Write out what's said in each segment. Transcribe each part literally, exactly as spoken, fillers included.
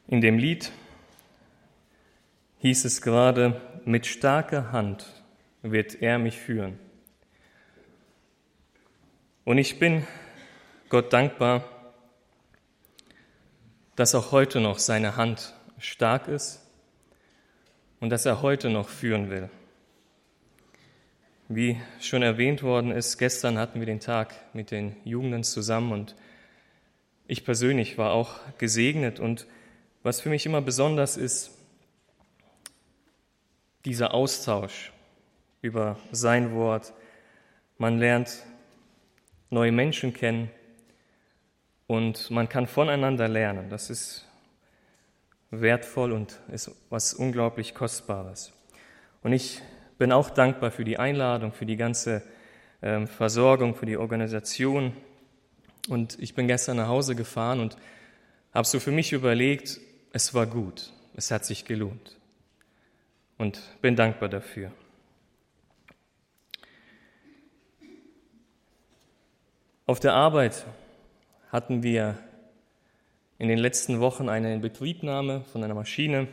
In dem Lied hieß es gerade, mit starker Hand wird er mich führen. Und ich bin Gott dankbar, dass auch heute noch seine Hand stark ist und dass er heute noch führen will. Wie schon erwähnt worden ist, gestern hatten wir den Tag mit den Jugenden zusammen und ich persönlich war auch gesegnet. Und was für mich immer besonders ist, dieser Austausch über sein Wort. Man lernt neue Menschen kennen und man kann voneinander lernen. Das ist wertvoll und ist was unglaublich Kostbares. Und ich bin auch dankbar für die Einladung, für die ganze ähm, Versorgung, für die Organisation. Und ich bin gestern nach Hause gefahren und habe so für mich überlegt, es war gut, es hat sich gelohnt. Und bin dankbar dafür. Auf der Arbeit hatten wir in den letzten Wochen eine Inbetriebnahme von einer Maschine.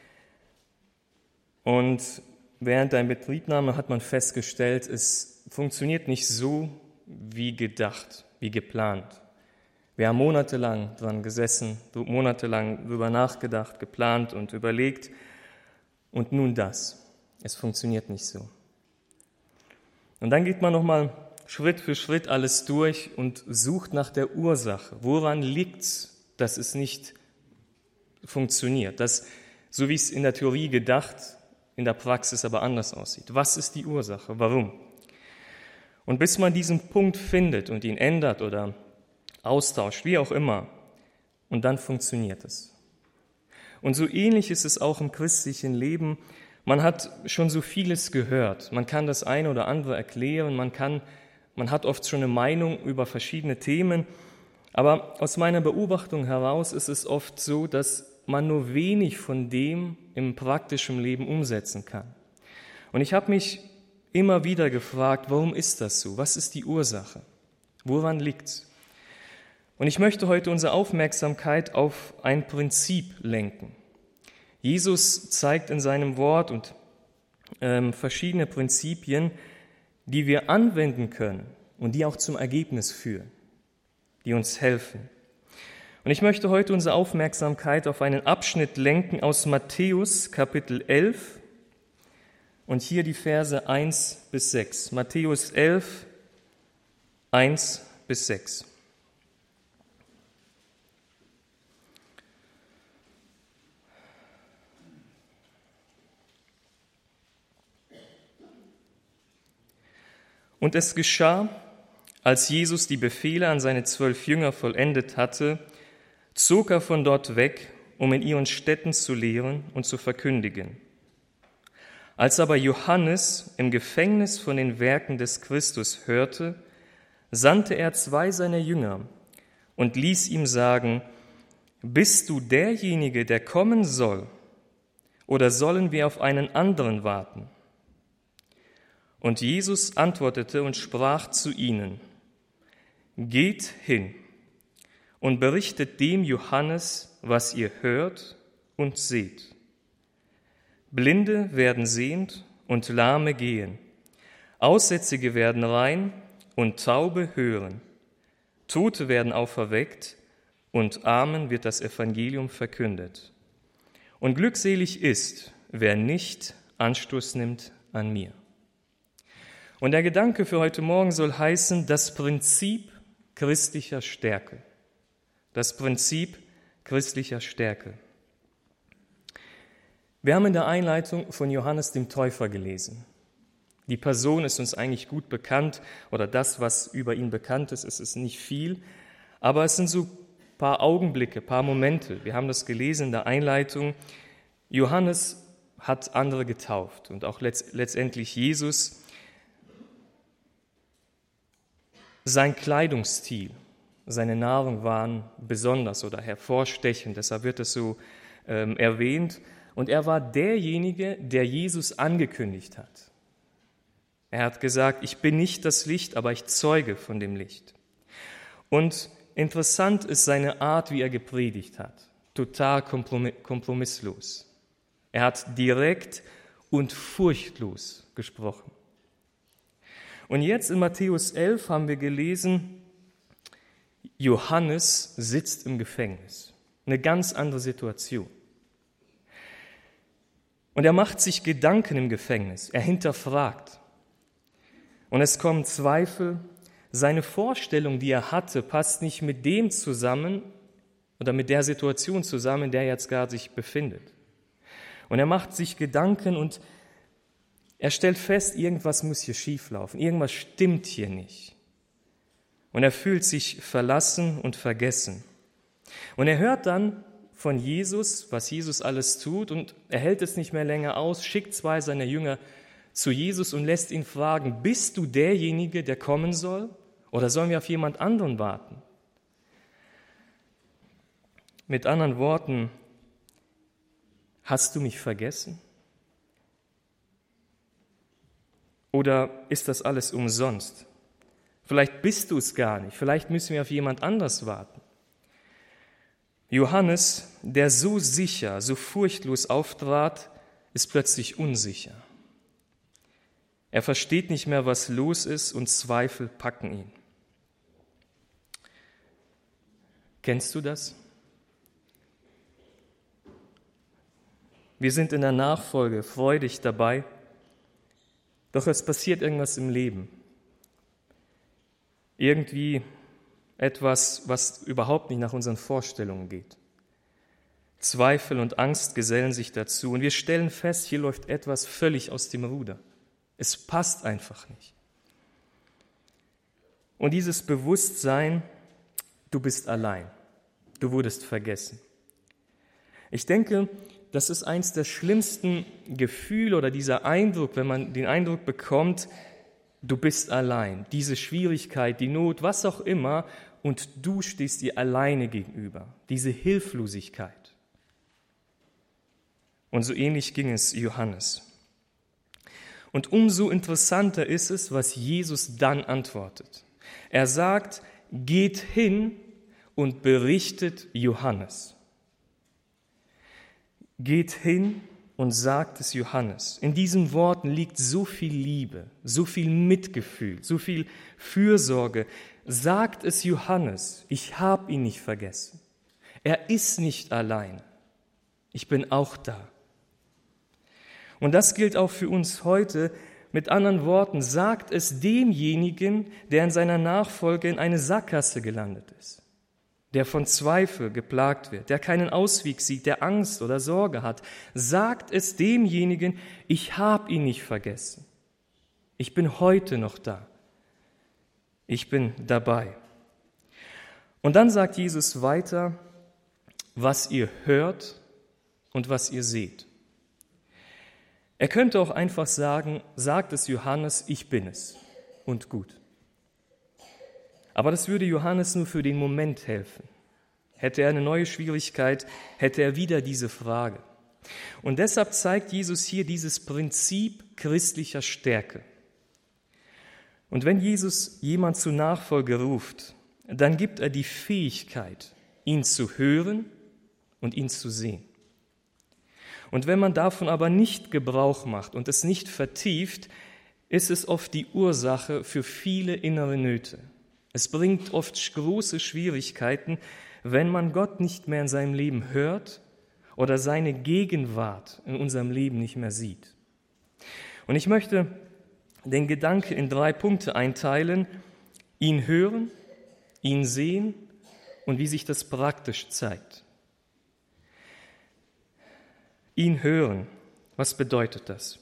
Und während der Inbetriebnahme hat man festgestellt, es funktioniert nicht so wie gedacht, wie geplant. Wir haben monatelang dran gesessen, monatelang darüber nachgedacht, geplant und überlegt. Und nun das. Es funktioniert nicht so. Und dann geht man nochmal Schritt für Schritt alles durch und sucht nach der Ursache. Woran liegt es, dass es nicht funktioniert? Dass, so wie es in der Theorie gedacht, in der Praxis aber anders aussieht. Was ist die Ursache? Warum? Und bis man diesen Punkt findet und ihn ändert oder austauscht, wie auch immer, und dann funktioniert es. Und so ähnlich ist es auch im christlichen Leben. Man hat schon so vieles gehört. Man kann das eine oder andere erklären. Man kann, man hat oft schon eine Meinung über verschiedene Themen. Aber aus meiner Beobachtung heraus ist es oft so, dass man nur wenig von dem im praktischen Leben umsetzen kann. Und ich habe mich immer wieder gefragt, warum ist das so? Was ist die Ursache? Woran liegt's? Und ich möchte heute unsere Aufmerksamkeit auf ein Prinzip lenken. Jesus zeigt in seinem Wort und ähm, verschiedene Prinzipien, die wir anwenden können und die auch zum Ergebnis führen, die uns helfen. Und ich möchte heute unsere Aufmerksamkeit auf einen Abschnitt lenken aus Matthäus Kapitel elf und hier die Verse eins bis sechs. Matthäus elf, eins bis sechs. Und es geschah, als Jesus die Befehle an seine zwölf Jünger vollendet hatte, zog er von dort weg, um in ihren Städten zu lehren und zu verkündigen. Als aber Johannes im Gefängnis von den Werken des Christus hörte, sandte er zwei seiner Jünger und ließ ihm sagen, bist du derjenige, der kommen soll, oder sollen wir auf einen anderen warten? Und Jesus antwortete und sprach zu ihnen, geht hin und berichtet dem Johannes, was ihr hört und seht. Blinde werden sehend und Lahme gehen, Aussätzige werden rein und Taube hören, Tote werden auferweckt und Armen wird das Evangelium verkündet. Und glückselig ist, wer nicht Anstoß nimmt an mir. Und der Gedanke für heute Morgen soll heißen, das Prinzip christlicher Stärke. Das Prinzip christlicher Stärke. Wir haben in der Einleitung von Johannes dem Täufer gelesen. Die Person ist uns eigentlich gut bekannt, oder das, was über ihn bekannt ist, ist es nicht viel, aber es sind so ein paar Augenblicke, ein paar Momente. Wir haben das gelesen in der Einleitung. Johannes hat andere getauft und auch letztendlich Jesus. Sein Kleidungsstil, seine Nahrung waren besonders oder hervorstechend, deshalb wird es so ähm, erwähnt. Und er war derjenige, der Jesus angekündigt hat. Er hat gesagt, ich bin nicht das Licht, aber ich zeuge von dem Licht. Und interessant ist seine Art, wie er gepredigt hat. total kompromisslos. Er hat direkt und furchtlos gesprochen. Und jetzt in Matthäus elf haben wir gelesen, Johannes sitzt im Gefängnis. Eine ganz andere Situation. Und er macht sich Gedanken im Gefängnis. Er hinterfragt. Und es kommen Zweifel. Seine Vorstellung, die er hatte, passt nicht mit dem zusammen oder mit der Situation zusammen, in der er jetzt gerade sich befindet. Und er macht sich Gedanken und er stellt fest, irgendwas muss hier schieflaufen, irgendwas stimmt hier nicht. Und er fühlt sich verlassen und vergessen. Und er hört dann von Jesus, was Jesus alles tut, und er hält es nicht mehr länger aus, schickt zwei seiner Jünger zu Jesus und lässt ihn fragen, bist du derjenige, der kommen soll, oder sollen wir auf jemand anderen warten? Mit anderen Worten, hast du mich vergessen? Oder ist das alles umsonst? Vielleicht bist du es gar nicht, vielleicht müssen wir auf jemand anders warten. Johannes, der so sicher, so furchtlos auftrat, ist plötzlich unsicher. Er versteht nicht mehr, was los ist, und Zweifel packen ihn. Kennst du das? Wir sind in der Nachfolge freudig dabei, doch es passiert irgendwas im Leben. Irgendwie etwas, was überhaupt nicht nach unseren Vorstellungen geht. Zweifel und Angst gesellen sich dazu und wir stellen fest, hier läuft etwas völlig aus dem Ruder. Es passt einfach nicht. Und dieses Bewusstsein, du bist allein, du wurdest vergessen. Ich denke, das ist eins der schlimmsten Gefühle oder dieser Eindruck, wenn man den Eindruck bekommt, du bist allein, diese Schwierigkeit, die Not, was auch immer, und du stehst dir alleine gegenüber, diese Hilflosigkeit. Und so ähnlich ging es Johannes. Und umso interessanter ist es, was Jesus dann antwortet. Er sagt, geht hin und berichtet Johannes. Geht hin und sagt es Johannes. In diesen Worten liegt so viel Liebe, so viel Mitgefühl, so viel Fürsorge. Sagt es Johannes, ich habe ihn nicht vergessen. Er ist nicht allein. Ich bin auch da. Und das gilt auch für uns heute. Mit anderen Worten, sagt es demjenigen, der in seiner Nachfolge in eine Sackgasse gelandet ist, der von Zweifel geplagt wird, der keinen Ausweg sieht, der Angst oder Sorge hat. Sagt es demjenigen, ich habe ihn nicht vergessen. Ich bin heute noch da. Ich bin dabei. Und dann sagt Jesus weiter, was ihr hört und was ihr seht. Er könnte auch einfach sagen, sagt es Johannes, ich bin es und gut. Aber das würde Johannes nur für den Moment helfen. Hätte er eine neue Schwierigkeit, hätte er wieder diese Frage. Und deshalb zeigt Jesus hier dieses Prinzip christlicher Stärke. Und wenn Jesus jemand zur Nachfolge ruft, dann gibt er die Fähigkeit, ihn zu hören und ihn zu sehen. Und wenn man davon aber nicht Gebrauch macht und es nicht vertieft, ist es oft die Ursache für viele innere Nöte. Es bringt oft große Schwierigkeiten, wenn man Gott nicht mehr in seinem Leben hört oder seine Gegenwart in unserem Leben nicht mehr sieht. Und ich möchte den Gedanke in drei Punkte einteilen: ihn hören, ihn sehen und wie sich das praktisch zeigt. Ihn hören, was bedeutet das?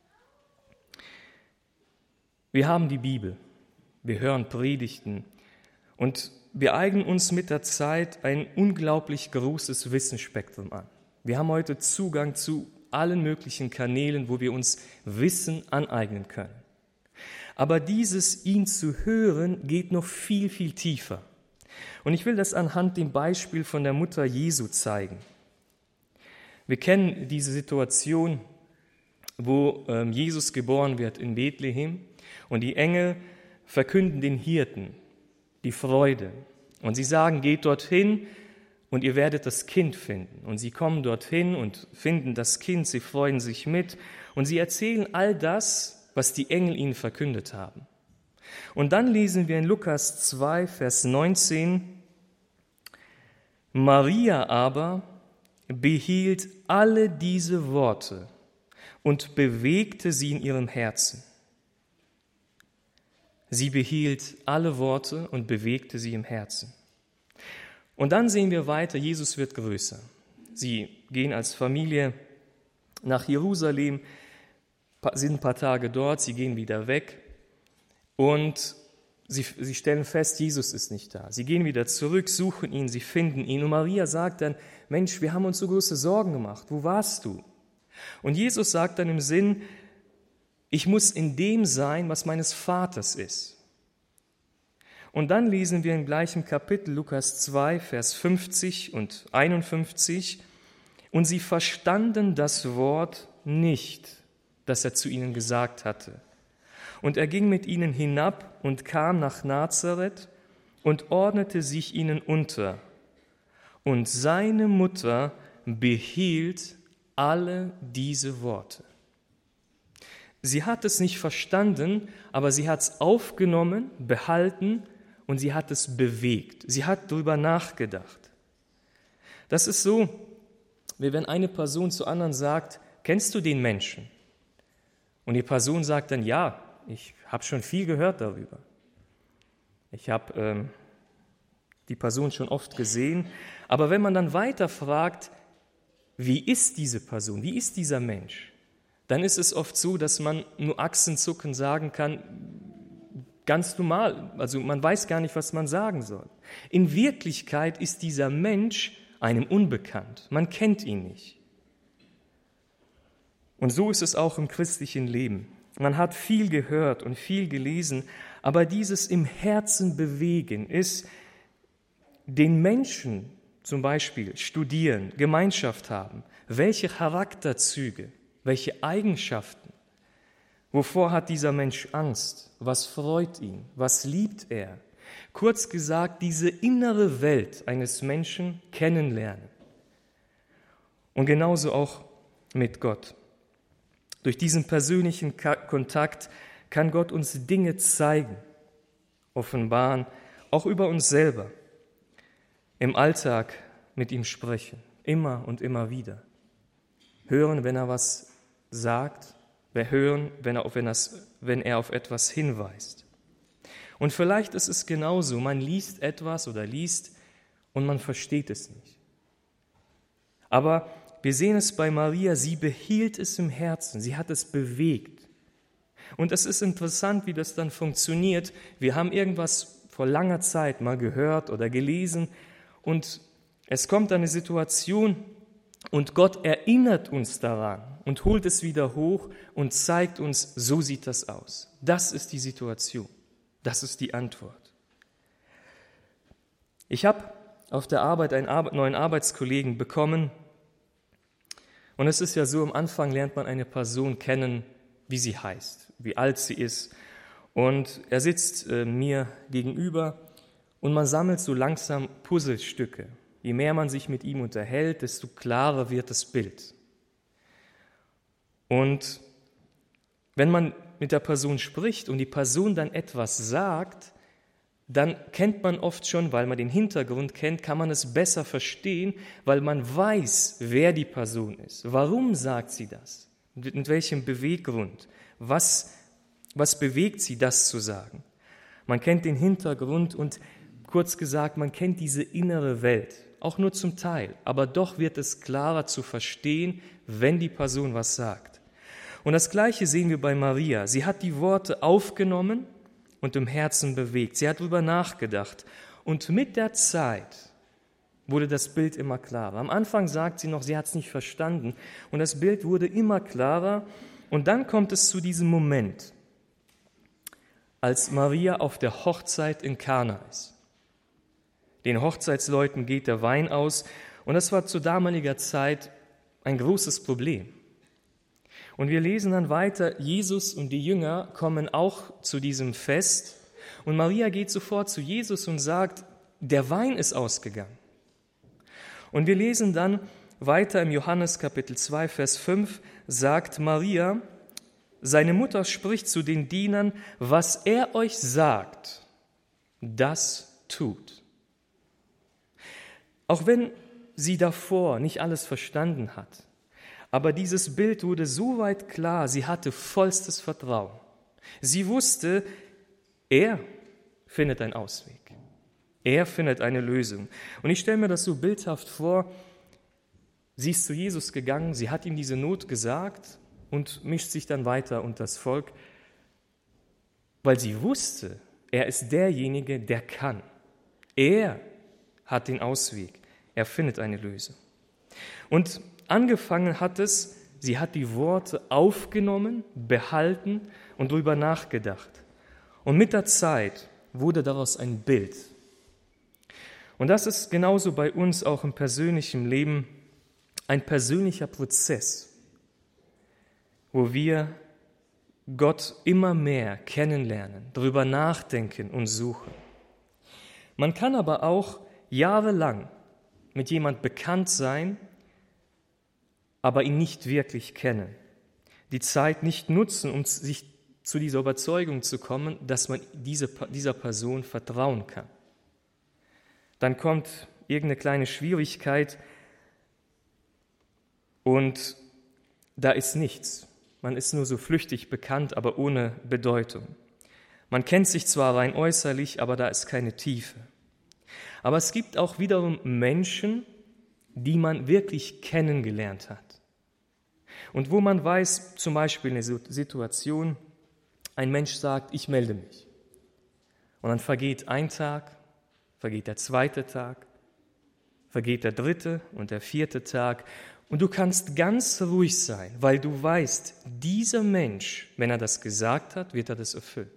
Wir haben die Bibel, wir hören Predigten und wir eignen uns mit der Zeit ein unglaublich großes Wissensspektrum an. Wir haben heute Zugang zu allen möglichen Kanälen, wo wir uns Wissen aneignen können. Aber dieses ihn zu hören geht noch viel, viel tiefer. Und ich will das anhand dem Beispiel von der Mutter Jesu zeigen. Wir kennen diese Situation, wo Jesus geboren wird in Bethlehem und die Engel verkünden den Hirten die Freude. Und sie sagen, geht dorthin und ihr werdet das Kind finden. Und sie kommen dorthin und finden das Kind, sie freuen sich mit und sie erzählen all das, was die Engel ihnen verkündet haben. Und dann lesen wir in Lukas zwei, Vers neunzehn, Maria aber behielt alle diese Worte und bewegte sie in ihrem Herzen. Sie behielt alle Worte und bewegte sie im Herzen. Und dann sehen wir weiter, Jesus wird größer. Sie gehen als Familie nach Jerusalem, sind ein paar Tage dort, sie gehen wieder weg und sie, sie stellen fest, Jesus ist nicht da. Sie gehen wieder zurück, suchen ihn, sie finden ihn. Und Maria sagt dann, Mensch, wir haben uns so große Sorgen gemacht, wo warst du? Und Jesus sagt dann im Sinn, ich muss in dem sein, was meines Vaters ist. Und dann lesen wir im gleichen Kapitel, Lukas zwei, Vers fünfzig und einundfünfzig, und sie verstanden das Wort nicht, das er zu ihnen gesagt hatte. Und er ging mit ihnen hinab und kam nach Nazareth und ordnete sich ihnen unter. Und seine Mutter behielt alle diese Worte. Sie hat es nicht verstanden, aber sie hat es aufgenommen, behalten und sie hat es bewegt. Sie hat darüber nachgedacht. Das ist so, wie wenn eine Person zu anderen sagt, kennst du den Menschen? Und die Person sagt dann, ja, ich habe schon viel gehört darüber. Ich habe ähm, die Person schon oft gesehen. Aber wenn man dann weiter fragt, wie ist diese Person, wie ist dieser Mensch, dann ist es oft so, dass man nur achsenzuckend sagen kann, ganz normal, also man weiß gar nicht, was man sagen soll. In Wirklichkeit ist dieser Mensch einem unbekannt, man kennt ihn nicht. Und so ist es auch im christlichen Leben. Man hat viel gehört und viel gelesen, aber dieses im Herzen bewegen ist, den Menschen zum Beispiel studieren, Gemeinschaft haben, welche Charakterzüge, welche Eigenschaften, wovor hat dieser Mensch Angst, was freut ihn, was liebt er? Kurz gesagt, diese innere Welt eines Menschen kennenlernen. Und genauso auch mit Gott. Durch diesen persönlichen Kontakt kann Gott uns Dinge zeigen, offenbaren, auch über uns selber. Im Alltag mit ihm sprechen, immer und immer wieder. Hören, wenn er was sagt, wir hören, wenn er, auf, wenn, das, wenn er auf etwas hinweist. Und vielleicht ist es genauso, man liest etwas oder liest und man versteht es nicht. Aber wir sehen es bei Maria, sie behielt es im Herzen, sie hat es bewegt. Und es ist interessant, wie das dann funktioniert. Wir haben irgendwas vor langer Zeit mal gehört oder gelesen und es kommt eine Situation und Gott erinnert uns daran und holt es wieder hoch und zeigt uns, so sieht das aus. Das ist die Situation, das ist die Antwort. Ich habe auf der Arbeit einen neuen Arbeitskollegen bekommen und es ist ja so, am Anfang lernt man eine Person kennen, wie sie heißt, wie alt sie ist. Und er sitzt äh, mir gegenüber und man sammelt so langsam Puzzlestücke. Je mehr man sich mit ihm unterhält, desto klarer wird das Bild. Und wenn man mit der Person spricht und die Person dann etwas sagt, dann kennt man oft schon, weil man den Hintergrund kennt, kann man es besser verstehen, weil man weiß, wer die Person ist. Warum sagt sie das? Mit welchem Beweggrund? Was, was bewegt sie, das zu sagen? Man kennt den Hintergrund und kurz gesagt, man kennt diese innere Welt, auch nur zum Teil, aber doch wird es klarer zu verstehen, wenn die Person was sagt. Und das Gleiche sehen wir bei Maria. Sie hat die Worte aufgenommen und im Herzen bewegt. Sie hat darüber nachgedacht. Und mit der Zeit wurde das Bild immer klarer. Am Anfang sagt sie noch, sie hat es nicht verstanden. Und das Bild wurde immer klarer. Und dann kommt es zu diesem Moment, als Maria auf der Hochzeit in Kana ist. Den Hochzeitsleuten geht der Wein aus. Und das war zu damaliger Zeit ein großes Problem. Und wir lesen dann weiter, Jesus und die Jünger kommen auch zu diesem Fest und Maria geht sofort zu Jesus und sagt, der Wein ist ausgegangen. Und wir lesen dann weiter im Johannes Kapitel zwei, Vers fünf, sagt Maria, seine Mutter spricht zu den Dienern, was er euch sagt, das tut. Auch wenn sie davor nicht alles verstanden hat, aber dieses Bild wurde so weit klar, sie hatte vollstes Vertrauen. Sie wusste, er findet einen Ausweg. Er findet eine Lösung. Und ich stelle mir das so bildhaft vor, sie ist zu Jesus gegangen, sie hat ihm diese Not gesagt und mischt sich dann weiter unter das Volk, weil sie wusste, er ist derjenige, der kann. Er hat den Ausweg, er findet eine Lösung. Und angefangen hat es, sie hat die Worte aufgenommen, behalten und darüber nachgedacht. Und mit der Zeit wurde daraus ein Bild. Und das ist genauso bei uns auch im persönlichen Leben ein persönlicher Prozess, wo wir Gott immer mehr kennenlernen, darüber nachdenken und suchen. Man kann aber auch jahrelang mit jemand bekannt sein, aber ihn nicht wirklich kennen. Die Zeit nicht nutzen, um sich zu dieser Überzeugung zu kommen, dass man diese, dieser Person vertrauen kann. Dann kommt irgendeine kleine Schwierigkeit und da ist nichts. Man ist nur so flüchtig bekannt, aber ohne Bedeutung. Man kennt sich zwar rein äußerlich, aber da ist keine Tiefe. Aber es gibt auch wiederum Menschen, die man wirklich kennengelernt hat. Und wo man weiß, zum Beispiel eine Situation, ein Mensch sagt, ich melde mich. Und dann vergeht ein Tag, vergeht der zweite Tag, vergeht der dritte und der vierte Tag. Und du kannst ganz ruhig sein, weil du weißt, dieser Mensch, wenn er das gesagt hat, wird er das erfüllen.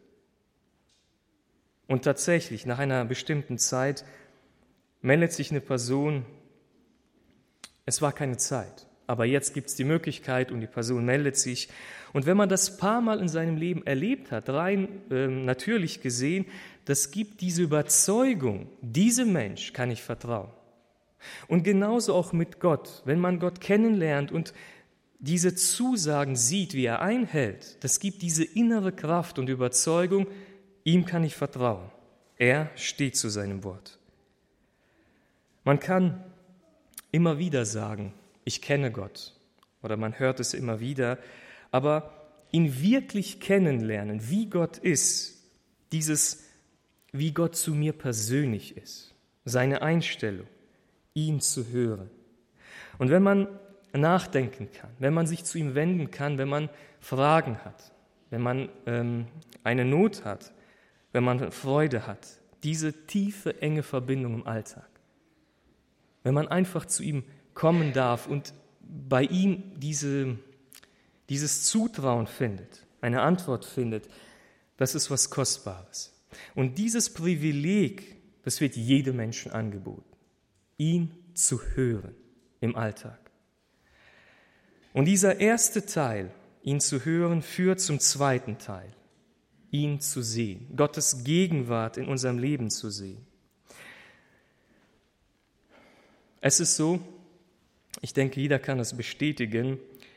Und tatsächlich, nach einer bestimmten Zeit meldet sich eine Person, es war keine Zeit, aber jetzt gibt es die Möglichkeit und die Person meldet sich. Und wenn man das paar Mal in seinem Leben erlebt hat, rein äh, natürlich gesehen, das gibt diese Überzeugung, diesem Mensch kann ich vertrauen. Und genauso auch mit Gott, wenn man Gott kennenlernt und diese Zusagen sieht, wie er einhält, das gibt diese innere Kraft und Überzeugung, ihm kann ich vertrauen. Er steht zu seinem Wort. Man kann immer wieder sagen, ich kenne Gott, oder man hört es immer wieder, aber ihn wirklich kennenlernen, wie Gott ist, dieses, wie Gott zu mir persönlich ist, seine Einstellung, ihn zu hören. Und wenn man nachdenken kann, wenn man sich zu ihm wenden kann, wenn man Fragen hat, wenn man ähm, eine Not hat, wenn man Freude hat, diese tiefe, enge Verbindung im Alltag. Wenn man einfach zu ihm kommen darf und bei ihm diese, dieses Zutrauen findet, eine Antwort findet, das ist was Kostbares. Und dieses Privileg, das wird jedem Menschen angeboten, ihn zu hören im Alltag. Und dieser erste Teil, ihn zu hören, führt zum zweiten Teil, ihn zu sehen, Gottes Gegenwart in unserem Leben zu sehen. Es ist so, ich denke, jeder kann das bestätigen,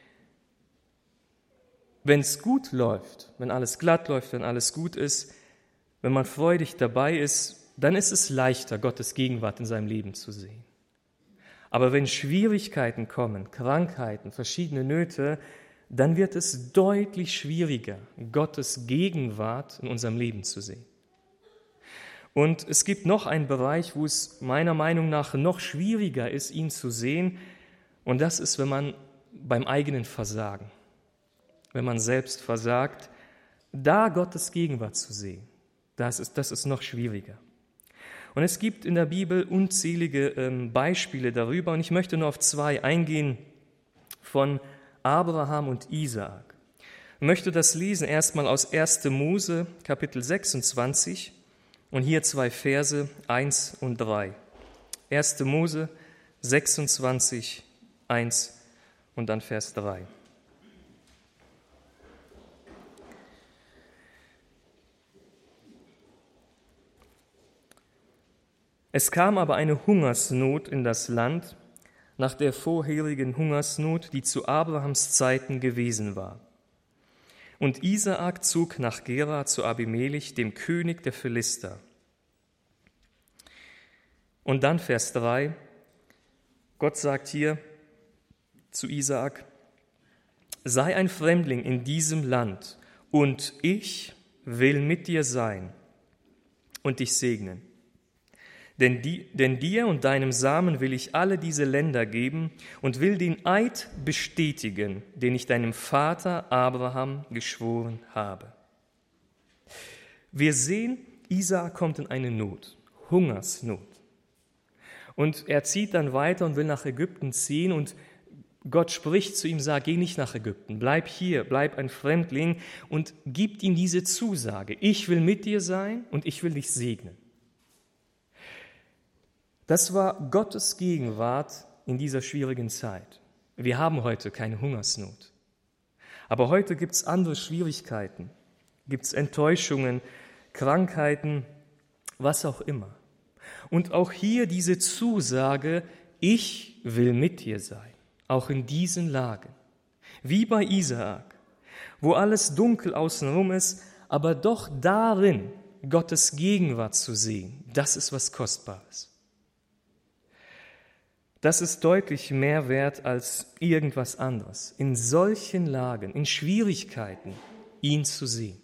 wenn es gut läuft, wenn alles glatt läuft, wenn alles gut ist, wenn man freudig dabei ist, dann ist es leichter, Gottes Gegenwart in seinem Leben zu sehen. Aber wenn Schwierigkeiten kommen, Krankheiten, verschiedene Nöte, dann wird es deutlich schwieriger, Gottes Gegenwart in unserem Leben zu sehen. Und es gibt noch einen Bereich, wo es meiner Meinung nach noch schwieriger ist, ihn zu sehen, und das ist, wenn man beim eigenen Versagen, wenn man selbst versagt, da Gottes Gegenwart zu sehen, das ist, das ist noch schwieriger. Und es gibt in der Bibel unzählige ähm, Beispiele darüber, und ich möchte nur auf zwei eingehen von Abraham und Isaak. Ich möchte das lesen erstmal aus erster Mose, Kapitel sechsundzwanzig, und hier zwei Verse, eins und drei. erster Mose sechsundzwanzig, eins und dann Vers drei. Es kam aber eine Hungersnot in das Land, nach der vorherigen Hungersnot, die zu Abrahams Zeiten gewesen war. Und Isaak zog nach Gerar zu Abimelech, dem König der Philister. Und dann Vers drei, Gott sagt hier zu Isaak: Sei ein Fremdling in diesem Land, und ich will mit dir sein und dich segnen. Denn, die, denn dir und deinem Samen will ich alle diese Länder geben und will den Eid bestätigen, den ich deinem Vater Abraham geschworen habe. Wir sehen, Isaak kommt in eine Not, Hungersnot. Und er zieht dann weiter und will nach Ägypten ziehen, und Gott spricht zu ihm, sagt: Geh nicht nach Ägypten, bleib hier, bleib ein Fremdling, und gibt ihm diese Zusage: Ich will mit dir sein und ich will dich segnen. Das war Gottes Gegenwart in dieser schwierigen Zeit. Wir haben heute keine Hungersnot. Aber heute gibt es andere Schwierigkeiten, gibt es Enttäuschungen, Krankheiten, was auch immer. Und auch hier diese Zusage: Ich will mit dir sein, auch in diesen Lagen. Wie bei Isaak, wo alles dunkel außenrum ist, aber doch darin Gottes Gegenwart zu sehen, das ist was Kostbares. Das ist deutlich mehr wert als irgendwas anderes, in solchen Lagen, in Schwierigkeiten, ihn zu sehen.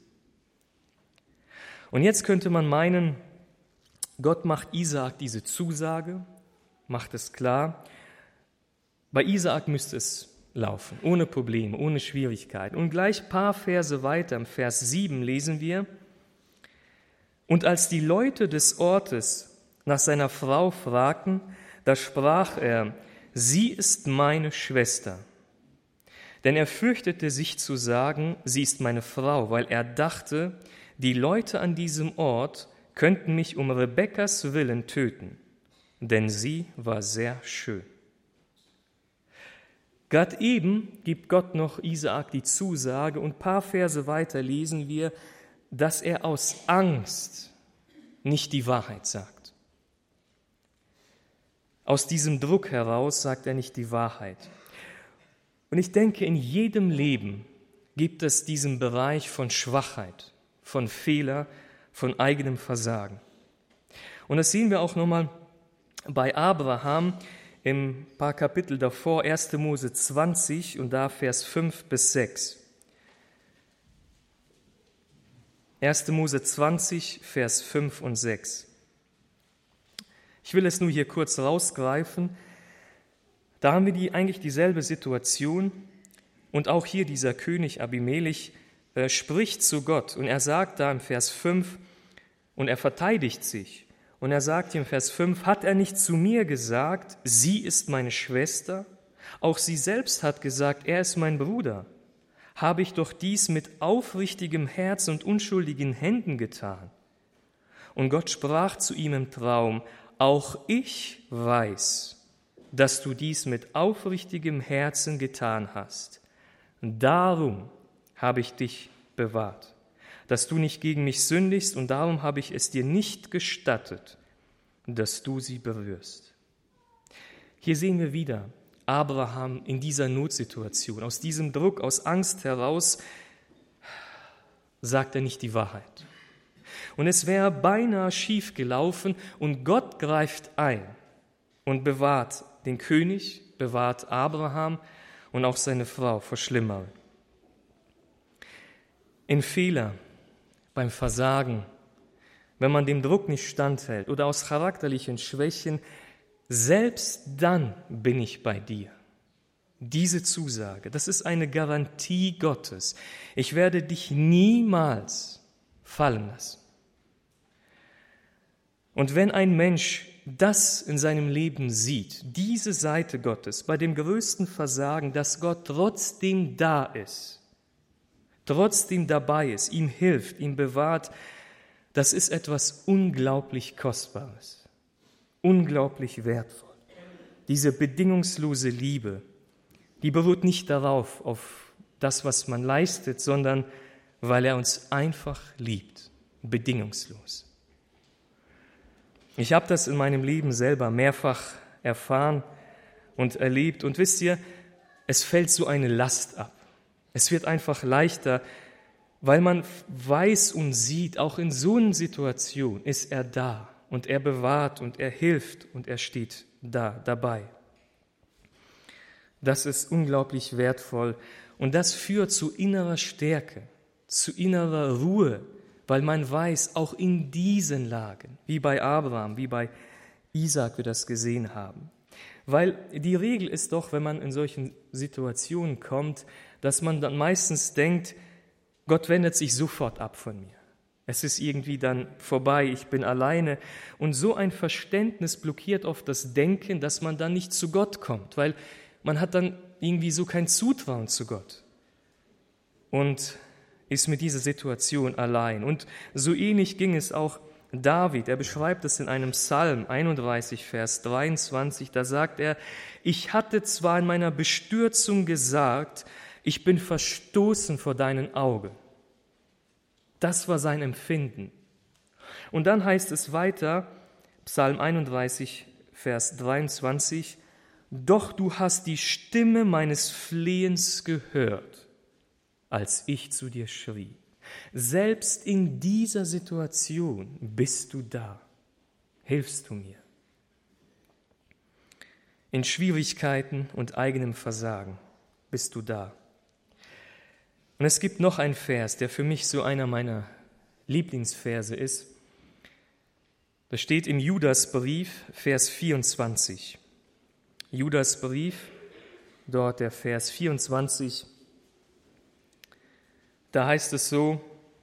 Und jetzt könnte man meinen, Gott macht Isaak diese Zusage, macht es klar. Bei Isaak müsste es laufen, ohne Probleme, ohne Schwierigkeiten. Und gleich ein paar Verse weiter, im Vers sieben lesen wir: Und als die Leute des Ortes nach seiner Frau fragten, da sprach er: Sie ist meine Schwester. Denn er fürchtete sich zu sagen, sie ist meine Frau, weil er dachte, die Leute an diesem Ort könnten mich um Rebekkas Willen töten, denn sie war sehr schön. Gerade eben gibt Gott noch Isaak die Zusage, und ein paar Verse weiter lesen wir, dass er aus Angst nicht die Wahrheit sagt. Aus diesem Druck heraus sagt er nicht die Wahrheit. Und ich denke, in jedem Leben gibt es diesen Bereich von Schwachheit, von Fehler, von eigenem Versagen. Und das sehen wir auch nochmal bei Abraham im paar Kapitel davor, erster Mose zwanzig und da Vers fünf bis sechs. erster Mose zwanzig, Vers fünf und sechs. Ich will es nur hier kurz rausgreifen. Da haben wir die, eigentlich dieselbe Situation, und auch hier dieser König Abimelech äh, spricht zu Gott, und er sagt da im Vers fünf, und er verteidigt sich, und er sagt im Vers fünf: Hat er nicht zu mir gesagt, sie ist meine Schwester? Auch sie selbst hat gesagt, er ist mein Bruder. Habe ich doch dies mit aufrichtigem Herz und unschuldigen Händen getan. Und Gott sprach zu ihm im Traum: Auch ich weiß, dass du dies mit aufrichtigem Herzen getan hast. Darum habe ich dich bewahrt, dass du nicht gegen mich sündigst, und darum habe ich es dir nicht gestattet, dass du sie berührst. Hier sehen wir wieder Abraham in dieser Notsituation. Aus diesem Druck, aus Angst heraus sagt er nicht die Wahrheit. Und es wäre beinahe schief gelaufen, und Gott greift ein und bewahrt den König, bewahrt Abraham und auch seine Frau vor Schlimmerem. In Fehler, beim Versagen, wenn man dem Druck nicht standhält oder aus charakterlichen Schwächen, selbst dann bin ich bei dir. Diese Zusage, das ist eine Garantie Gottes. Ich werde dich niemals fallen lassen. Und wenn ein Mensch das in seinem Leben sieht, diese Seite Gottes, bei dem größten Versagen, dass Gott trotzdem da ist, trotzdem dabei ist, ihm hilft, ihm bewahrt, das ist etwas unglaublich Kostbares, unglaublich wertvoll. Diese bedingungslose Liebe, die beruht nicht darauf, auf das, was man leistet, sondern weil er uns einfach liebt, bedingungslos. Ich habe das in meinem Leben selber mehrfach erfahren, und erlebt. Und wisst ihr, es fällt so eine Last ab. Es wird einfach leichter, weil man weiß und sieht, auch in so einer Situation ist er da und er bewahrt und er hilft und er steht da dabei. Das ist unglaublich wertvoll und das führt zu innerer Stärke, zu innerer Ruhe, weil man weiß, auch in diesen Lagen, wie bei Abraham, wie bei Isaak wir das gesehen haben. Weil die Regel ist doch, wenn man in solchen Situationen kommt, dass man dann meistens denkt, Gott wendet sich sofort ab von mir. Es ist irgendwie dann vorbei, ich bin alleine. Und so ein Verständnis blockiert oft das Denken, dass man dann nicht zu Gott kommt, weil man hat dann irgendwie so kein Zutrauen zu Gott und ist mit dieser Situation allein. Und so ähnlich ging es auch David. Er beschreibt es in einem Psalm einunddreißig, Vers dreiundzwanzig. Da sagt er, ich hatte zwar in meiner Bestürzung gesagt, ich bin verstoßen vor deinen Augen. Das war sein Empfinden. Und dann heißt es weiter, Psalm einunddreißig, Vers dreiundzwanzig, doch du hast die Stimme meines Flehens gehört, als ich zu dir schrie. Selbst in dieser Situation bist du da, hilfst du mir. In Schwierigkeiten und eigenem Versagen bist du da. Und es gibt noch einen Vers, der für mich so einer meiner Lieblingsverse ist. Das steht im Judasbrief, Vers vierundzwanzig. Judasbrief, dort der Vers vierundzwanzig. Da heißt es so,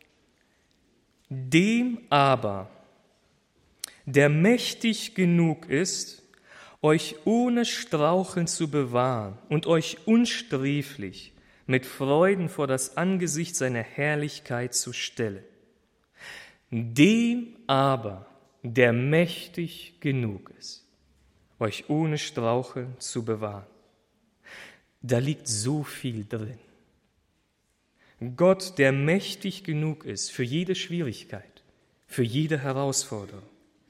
dem aber, der mächtig genug ist, euch ohne Straucheln zu bewahren und euch unsträflich mit Freuden vor das Angesicht seiner Herrlichkeit zu stellen. Dem aber, der mächtig genug ist, euch ohne Straucheln zu bewahren. Da liegt so viel drin. Gott, der mächtig genug ist für jede Schwierigkeit, für jede Herausforderung.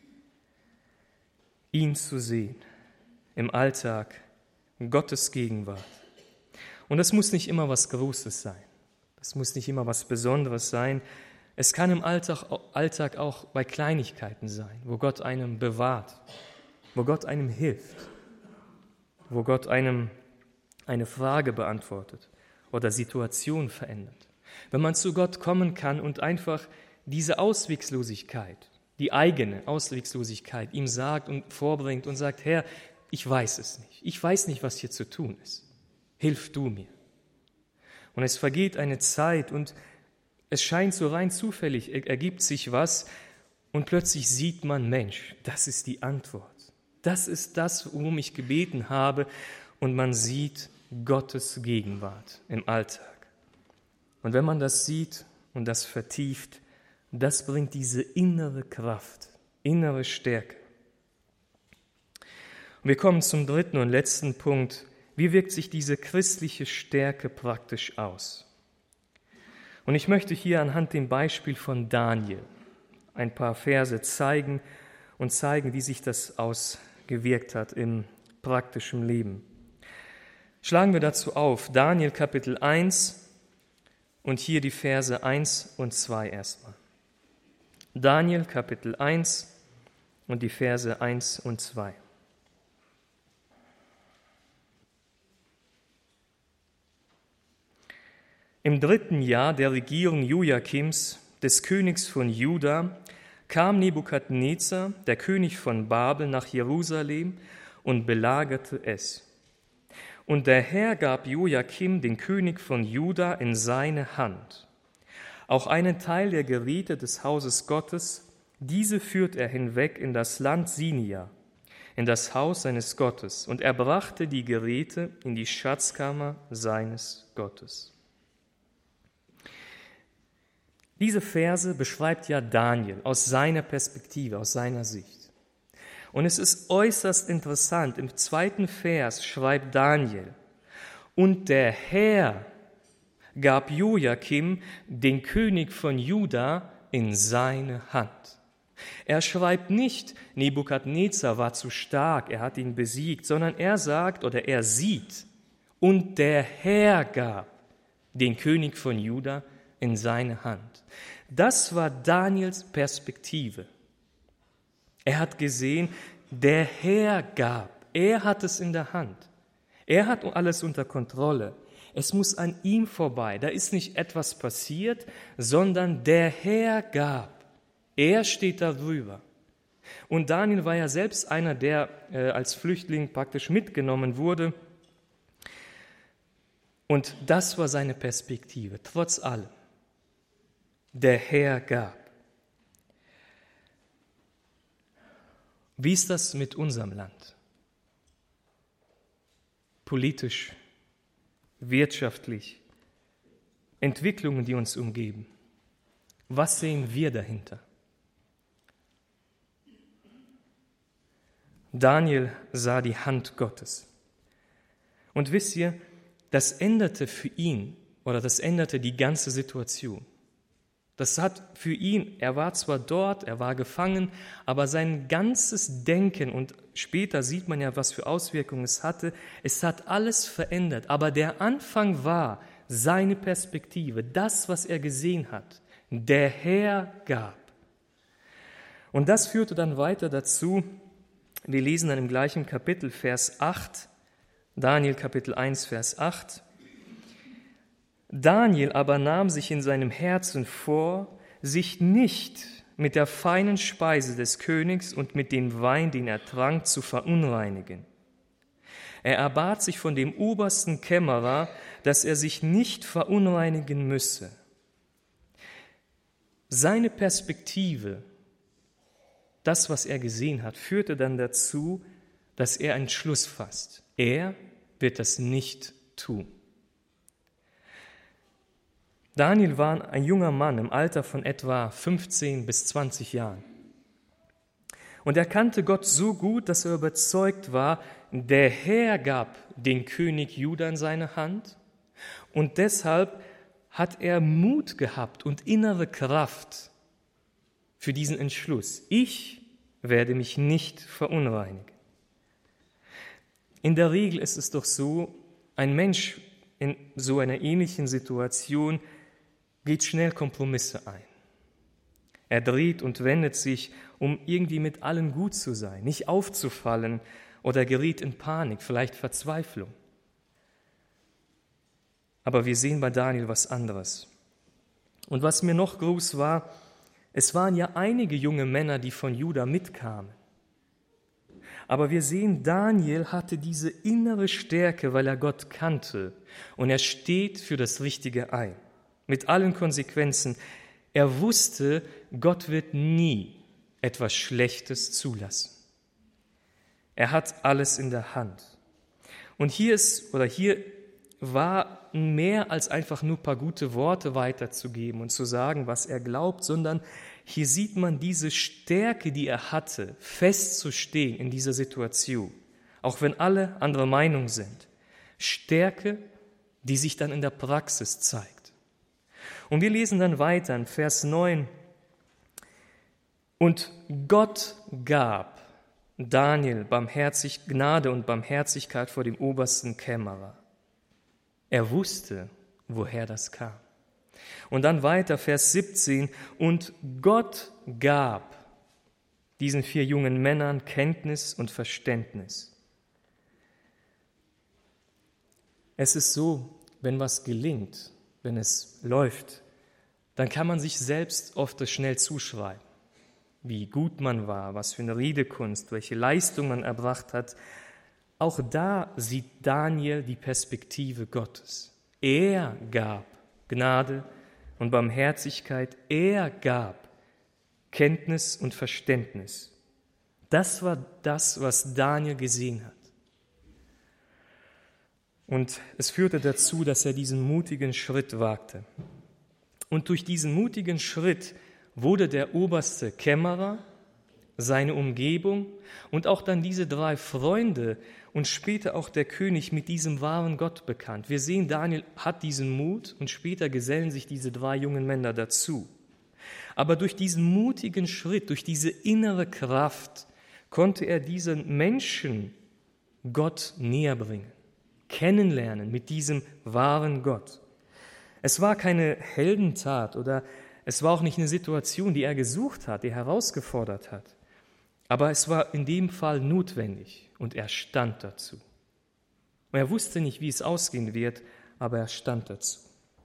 Ihn zu sehen im Alltag, Gottes Gegenwart. Und das muss nicht immer was Großes sein. Das muss nicht immer was Besonderes sein. Es kann im Alltag, Alltag auch bei Kleinigkeiten sein, wo Gott einem bewahrt, wo Gott einem hilft, wo Gott einem eine Frage beantwortet oder Situation verändert. Wenn man zu Gott kommen kann und einfach diese Ausweglosigkeit, die eigene Ausweglosigkeit ihm sagt und vorbringt und sagt, Herr, ich weiß es nicht. Ich weiß nicht, was hier zu tun ist. Hilf du mir. Und es vergeht eine Zeit und es scheint so rein zufällig, ergibt sich was und plötzlich sieht man, Mensch, das ist die Antwort. Das ist das, worum ich gebeten habe und man sieht Gottes Gegenwart im Alltag. Und wenn man das sieht und das vertieft, das bringt diese innere Kraft, innere Stärke. Und wir kommen zum dritten und letzten Punkt. Wie wirkt sich diese christliche Stärke praktisch aus? Und ich möchte hier anhand dem Beispiel von Daniel ein paar Verse zeigen und zeigen, wie sich das ausgewirkt hat im praktischen Leben. Schlagen wir dazu auf, Daniel Kapitel eins und hier die Verse eins und zwei erstmal. Daniel Kapitel eins und die Verse eins und zwei. Im dritten Jahr der Regierung Joachims, des Königs von Juda, kam Nebukadnezar, der König von Babel, nach Jerusalem und belagerte es. Und der Herr gab Joachim, den König von Juda, in seine Hand. Auch einen Teil der Geräte des Hauses Gottes, diese führt er hinweg in das Land Sinia, in das Haus seines Gottes, und er brachte die Geräte in die Schatzkammer seines Gottes. Diese Verse beschreibt ja Daniel aus seiner Perspektive, aus seiner Sicht. Und es ist äußerst interessant, im zweiten Vers schreibt Daniel, und der Herr gab Joachim, den König von Juda, in seine Hand. Er schreibt nicht, Nebukadnezar war zu stark, er hat ihn besiegt, sondern er sagt oder er sieht, und der Herr gab den König von Juda in seine Hand. Das war Daniels Perspektive. Er hat gesehen, der Herr gab, er hat es in der Hand. Er hat alles unter Kontrolle. Es muss an ihm vorbei. Da ist nicht etwas passiert, sondern der Herr gab. Er steht darüber. Und Daniel war ja selbst einer, der äh, als Flüchtling praktisch mitgenommen wurde. Und das war seine Perspektive, trotz allem. Der Herr gab. Wie ist das mit unserem Land? Politisch, wirtschaftlich, Entwicklungen, die uns umgeben. Was sehen wir dahinter? Daniel sah die Hand Gottes. Und wisst ihr, das änderte für ihn oder das änderte die ganze Situation. Das hat für ihn, er war zwar dort, er war gefangen, aber sein ganzes Denken, und später sieht man ja, was für Auswirkungen es hatte, es hat alles verändert. Aber der Anfang war seine Perspektive, das, was er gesehen hat. Der Herr gab. Und das führte dann weiter dazu, wir lesen dann im gleichen Kapitel, Vers acht, Daniel Kapitel eins, Vers acht. Daniel aber nahm sich in seinem Herzen vor, sich nicht mit der feinen Speise des Königs und mit dem Wein, den er trank, zu verunreinigen. Er erbat sich von dem obersten Kämmerer, dass er sich nicht verunreinigen müsse. Seine Perspektive, das, was er gesehen hat, führte dann dazu, dass er einen Schluss fasst. Er wird das nicht tun. Daniel war ein junger Mann im Alter von etwa fünfzehn bis zwanzig Jahren. Und er kannte Gott so gut, dass er überzeugt war, der Herr gab den König Juda in seine Hand. Und deshalb hat er Mut gehabt und innere Kraft für diesen Entschluss. Ich werde mich nicht verunreinigen. In der Regel ist es doch so, ein Mensch in so einer ähnlichen Situation geht schnell Kompromisse ein. Er dreht und wendet sich, um irgendwie mit allen gut zu sein, nicht aufzufallen, oder geriet in Panik, vielleicht Verzweiflung. Aber wir sehen bei Daniel was anderes. Und was mir noch groß war, es waren ja einige junge Männer, die von Juda mitkamen. Aber wir sehen, Daniel hatte diese innere Stärke, weil er Gott kannte. Und er steht für das Richtige ein. Mit allen Konsequenzen. Er wusste, Gott wird nie etwas Schlechtes zulassen. Er hat alles in der Hand. Und hier ist, oder hier war mehr als einfach nur ein paar gute Worte weiterzugeben und zu sagen, was er glaubt, sondern hier sieht man diese Stärke, die er hatte, festzustehen in dieser Situation, auch wenn alle anderer Meinung sind. Stärke, die sich dann in der Praxis zeigt. Und wir lesen dann weiter in Vers neun. Und Gott gab Daniel barmherzig, Gnade und Barmherzigkeit vor dem obersten Kämmerer. Er wusste, woher das kam. Und dann weiter, Vers siebzehn. Und Gott gab diesen vier jungen Männern Kenntnis und Verständnis. Es ist so, wenn was gelingt, wenn es läuft, dann kann man sich selbst oft das schnell zuschreiben, wie gut man war, was für eine Redekunst, welche Leistung man erbracht hat. Auch da sieht Daniel die Perspektive Gottes. Er gab Gnade und Barmherzigkeit, er gab Kenntnis und Verständnis. Das war das, was Daniel gesehen hat. Und es führte dazu, dass er diesen mutigen Schritt wagte. Und durch diesen mutigen Schritt wurde der oberste Kämmerer, seine Umgebung und auch dann diese drei Freunde und später auch der König mit diesem wahren Gott bekannt. Wir sehen, Daniel hat diesen Mut und später gesellen sich diese drei jungen Männer dazu. Aber durch diesen mutigen Schritt, durch diese innere Kraft, konnte er diesen Menschen Gott näher bringen, kennenlernen mit diesem wahren Gott. Es war keine Heldentat oder es war auch nicht eine Situation, die er gesucht hat, die er herausgefordert hat. Aber es war in dem Fall notwendig und er stand dazu. Und er wusste nicht, wie es ausgehen wird, aber er stand dazu.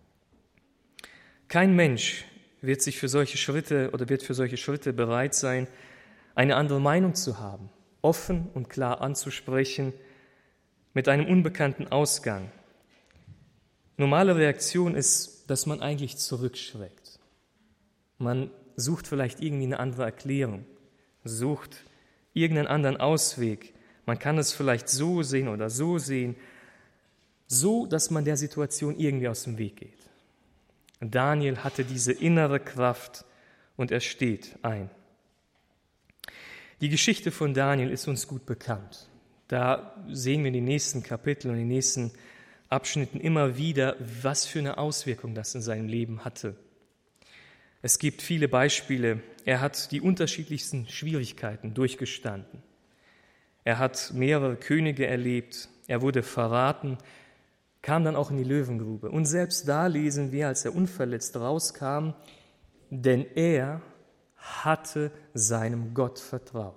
Kein Mensch wird sich für solche Schritte oder wird für solche Schritte bereit sein, eine andere Meinung zu haben, offen und klar anzusprechen, mit einem unbekannten Ausgang. Normale Reaktion ist, dass man eigentlich zurückschreckt. Man sucht vielleicht irgendwie eine andere Erklärung, sucht irgendeinen anderen Ausweg. Man kann es vielleicht so sehen oder so sehen, so, dass man der Situation irgendwie aus dem Weg geht. Daniel hatte diese innere Kraft und er steht ein. Die Geschichte von Daniel ist uns gut bekannt. Da sehen wir in den nächsten Kapiteln und in den nächsten Abschnitten immer wieder, was für eine Auswirkung das in seinem Leben hatte. Es gibt viele Beispiele. Er hat die unterschiedlichsten Schwierigkeiten durchgestanden. Er hat mehrere Könige erlebt. Er wurde verraten, kam dann auch in die Löwengrube. Und selbst da lesen wir, als er unverletzt rauskam, denn er hatte seinem Gott vertraut.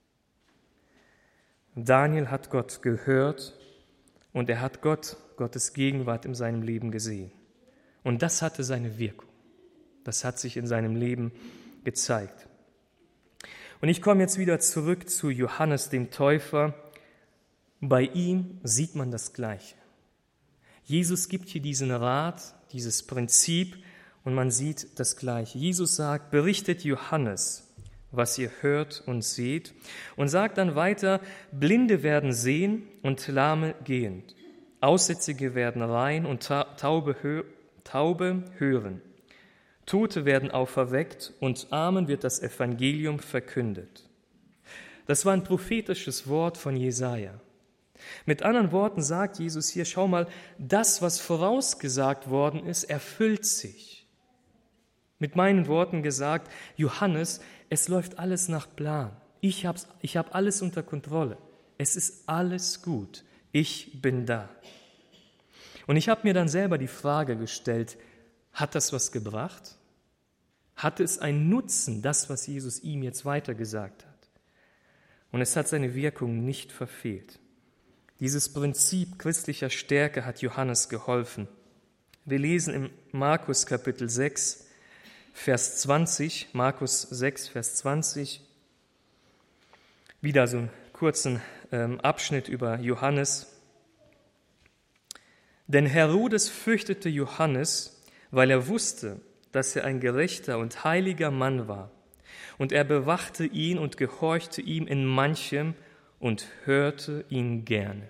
Daniel hat Gott gehört und er hat Gott, Gottes Gegenwart in seinem Leben gesehen. Und das hatte seine Wirkung. Das hat sich in seinem Leben gezeigt. Und ich komme jetzt wieder zurück zu Johannes dem Täufer. Bei ihm sieht man das Gleiche. Jesus gibt hier diesen Rat, dieses Prinzip und man sieht das Gleiche. Jesus sagt, berichtet Johannes, was ihr hört und seht und sagt dann weiter, Blinde werden sehen und Lahme gehen, Aussätzige werden rein und Taube, hö- Taube hören, Tote werden auferweckt und Armen wird das Evangelium verkündet. Das war ein prophetisches Wort von Jesaja. Mit anderen Worten sagt Jesus hier, schau mal, das, was vorausgesagt worden ist, erfüllt sich. Mit meinen Worten gesagt, Johannes, es läuft alles nach Plan. Ich habe ich hab alles unter Kontrolle. Es ist alles gut. Ich bin da. Und ich habe mir dann selber die Frage gestellt, hat das was gebracht? Hatte es einen Nutzen, das, was Jesus ihm jetzt weitergesagt hat? Und es hat seine Wirkung nicht verfehlt. Dieses Prinzip christlicher Stärke hat Johannes geholfen. Wir lesen im Markus Kapitel sechs, Vers zwanzig, Markus sechs, Vers zwanzig, wieder so einen kurzen ähm, Abschnitt über Johannes. Denn Herodes fürchtete Johannes, weil er wusste, dass er ein gerechter und heiliger Mann war. Und er bewachte ihn und gehorchte ihm in manchem und hörte ihn gerne.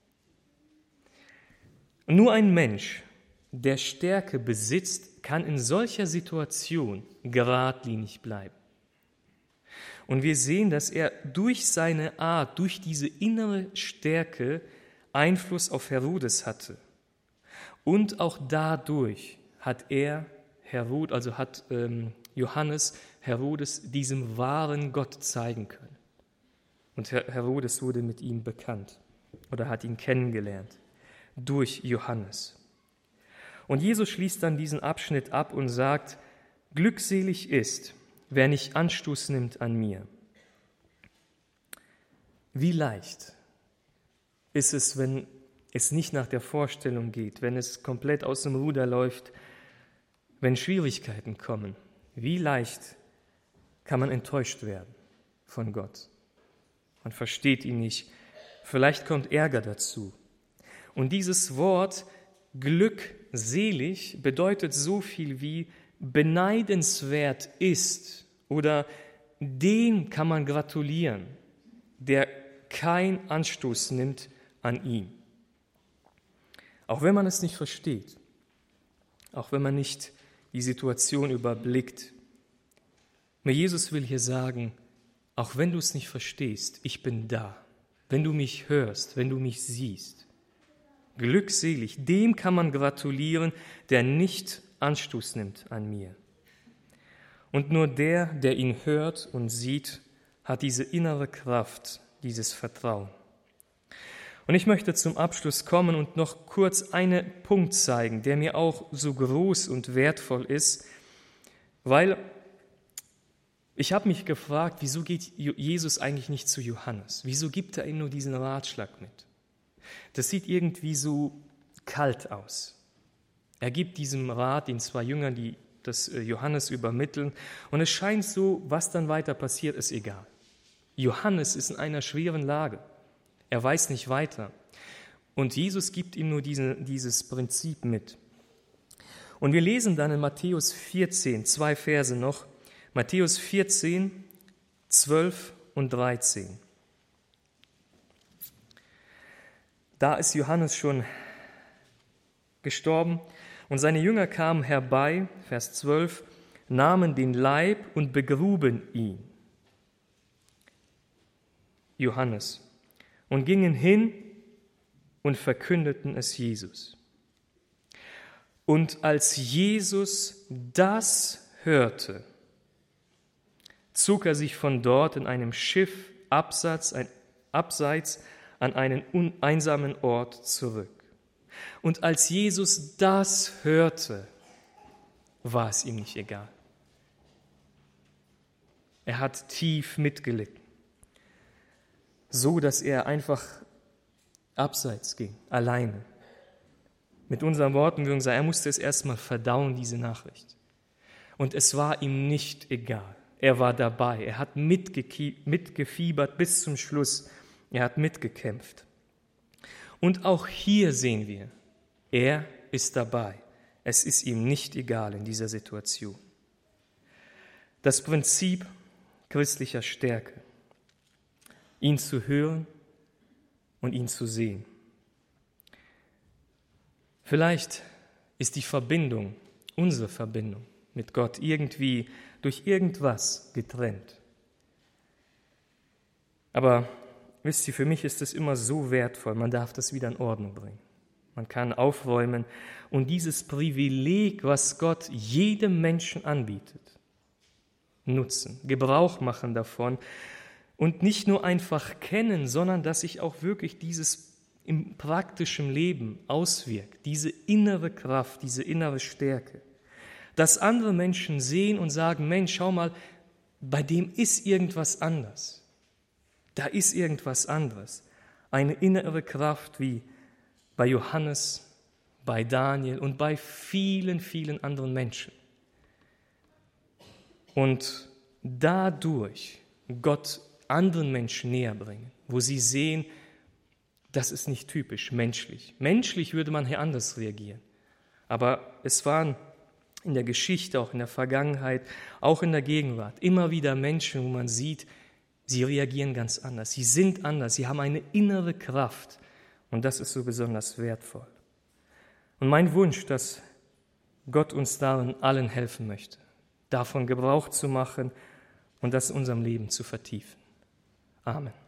Nur ein Mensch, der Stärke besitzt, kann in solcher Situation geradlinig bleiben. Und wir sehen, dass er durch seine Art, durch diese innere Stärke Einfluss auf Herodes hatte. Und auch dadurch hat er, Herod, also hat ähm, Johannes Herodes diesem wahren Gott zeigen können. Und Herodes wurde mit ihm bekannt oder hat ihn kennengelernt durch Johannes. Und Jesus schließt dann diesen Abschnitt ab und sagt, glückselig ist, wer nicht Anstoß nimmt an mir. Wie leicht ist es, wenn es nicht nach der Vorstellung geht, wenn es komplett aus dem Ruder läuft, wenn Schwierigkeiten kommen. Wie leicht kann man enttäuscht werden von Gott. Man versteht ihn nicht. Vielleicht kommt Ärger dazu. Und dieses Wort glückselig bedeutet so viel wie beneidenswert ist oder dem kann man gratulieren, der keinen Anstoß nimmt an ihm. Auch wenn man es nicht versteht, auch wenn man nicht die Situation überblickt. Aber Jesus will hier sagen, auch wenn du es nicht verstehst, ich bin da. Wenn du mich hörst, wenn du mich siehst. Glückselig, dem kann man gratulieren, der nicht Anstoß nimmt an mir. Und nur der, der ihn hört und sieht, hat diese innere Kraft, dieses Vertrauen. Und ich möchte zum Abschluss kommen und noch kurz einen Punkt zeigen, der mir auch so groß und wertvoll ist, weil ich habe mich gefragt, wieso geht Jesus eigentlich nicht zu Johannes? Wieso gibt er ihm nur diesen Ratschlag mit? Das sieht irgendwie so kalt aus. Er gibt diesem Rat den zwei Jüngern, die das Johannes übermitteln, und es scheint so, was dann weiter passiert, ist egal. Johannes ist in einer schweren Lage. Er weiß nicht weiter. Und Jesus gibt ihm nur diese, dieses Prinzip mit. Und wir lesen dann in Matthäus vierzehn, zwei Verse noch, Matthäus vierzehn, zwölf und dreizehn. Da ist Johannes schon gestorben und seine Jünger kamen herbei, Vers zwölf, nahmen den Leib und begruben ihn, Johannes, und gingen hin und verkündeten es Jesus. Und als Jesus das hörte, zog er sich von dort in einem Schiff abseits, ein, abseits an einen einsamen Ort zurück. Und als Jesus das hörte, war es ihm nicht egal. Er hat tief mitgelitten, so dass er einfach abseits ging, alleine. Mit unseren Worten würden wir sagen, er musste es erstmal verdauen, diese Nachricht. Und es war ihm nicht egal. Er war dabei, er hat mitgefiebert bis zum Schluss, er hat mitgekämpft. Und auch hier sehen wir, er ist dabei. Es ist ihm nicht egal in dieser Situation. Das Prinzip christlicher Stärke, ihn zu hören und ihn zu sehen. Vielleicht ist die Verbindung, unsere Verbindung mit Gott irgendwie durch irgendwas getrennt. Aber wisst ihr, für mich ist es immer so wertvoll, man darf das wieder in Ordnung bringen. Man kann aufräumen und dieses Privileg, was Gott jedem Menschen anbietet, nutzen, Gebrauch machen davon und nicht nur einfach kennen, sondern dass sich auch wirklich dieses im praktischen Leben auswirkt, diese innere Kraft, diese innere Stärke. Dass andere Menschen sehen und sagen, Mensch, schau mal, bei dem ist irgendwas anders. Da ist irgendwas anderes. Eine innere Kraft wie bei Johannes, bei Daniel und bei vielen, vielen anderen Menschen. Und dadurch Gott anderen Menschen näher bringen, wo sie sehen, das ist nicht typisch menschlich. Menschlich würde man hier anders reagieren. Aber es waren in der Geschichte, auch in der Vergangenheit, auch in der Gegenwart immer wieder Menschen, wo man sieht, sie reagieren ganz anders. Sie sind anders. Sie haben eine innere Kraft. Und das ist so besonders wertvoll. Und mein Wunsch, dass Gott uns darin allen helfen möchte, davon Gebrauch zu machen und das in unserem Leben zu vertiefen. Amen.